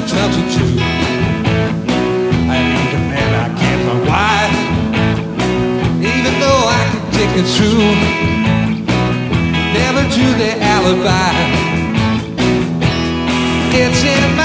touch or two. I need a man I can't my wife, even though I can take it through. Never do the alibi. It's in